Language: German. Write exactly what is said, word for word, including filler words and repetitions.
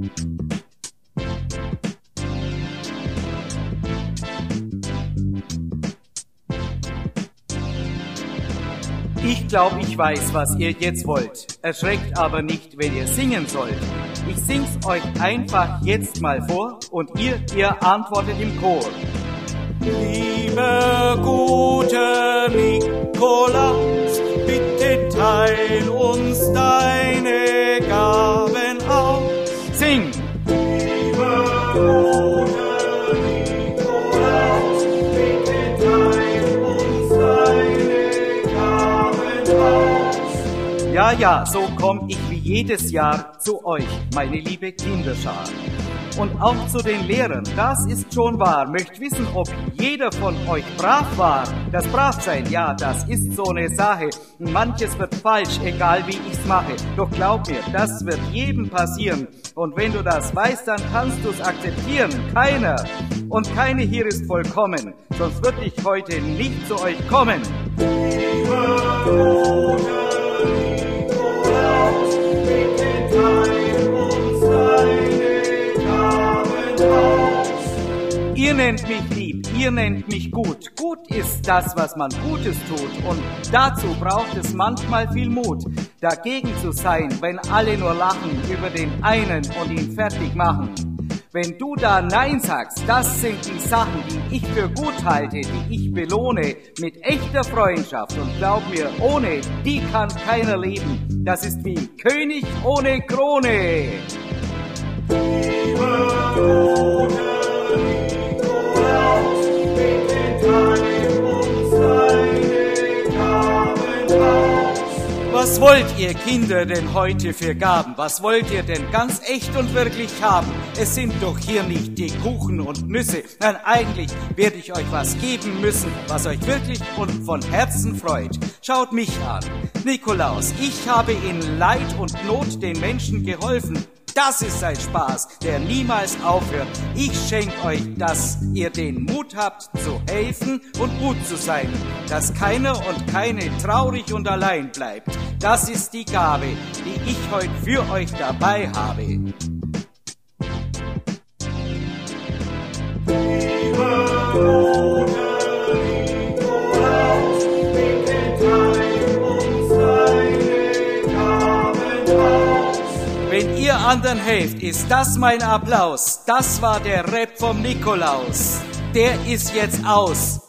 Ich glaub, ich weiß, was ihr jetzt wollt. Erschreckt aber nicht, wenn ihr singen sollt. Ich sing's euch einfach jetzt mal vor und ihr, ihr antwortet im Chor. Lieber guter Nikolaus, bitte teil uns deine Gaben aus. Sing! Lieber guter Nikolaus, bitte teil uns deine Gaben aus. Ja, ja, so komm ich wie jedes Jahr zu euch, meine liebe Kinderschar. Und auch zu den Lehrern, das ist schon wahr. Möcht wissen, ob jeder von euch brav war. Das Bravsein, ja, das ist so eine Sache. Manches wird falsch, egal wie ich's mache. Doch glaub mir, das wird jedem passieren. Und wenn du das weißt, dann kannst du's akzeptieren. Keiner und keine hier ist vollkommen. Sonst würd ich heute nicht zu euch kommen. Lieber guter Nikolaus, bitte teil uns deine aus. Ihr nennt mich lieb, ihr nennt mich gut. Gut ist das, was man Gutes tut. Und dazu braucht es manchmal viel Mut, dagegen zu sein, wenn alle nur lachen über den einen und ihn fertig machen. Wenn du da Nein sagst, das sind die Sachen, die ich für gut halte, die ich belohne mit echter Freundschaft. Und glaub mir, ohne die kann keiner leben. Das ist wie König ohne Krone. Lieber guter Nikolaus, bitte teil uns deine Gaben aus. Was wollt ihr Kinder denn heute für Gaben? Was wollt ihr denn ganz echt und wirklich haben? Es sind doch hier nicht die Kuchen und Nüsse. Nein, eigentlich werde ich euch was geben müssen, was euch wirklich und von Herzen freut. Schaut mich an, Nikolaus, ich habe in Leid und Not den Menschen geholfen. Das ist ein Spaß, der niemals aufhört. Ich schenk euch, dass ihr den Mut habt, zu helfen und gut zu sein. Dass keiner und keine traurig und allein bleibt. Das ist die Gabe, die ich heute für euch dabei habe. Lieber guter Nikolaus, bitte teil uns deine Gaben aus. Wenn ihr anderen helft, ist das mein Applaus. Das war der Rap vom Nikolaus. Der ist jetzt aus.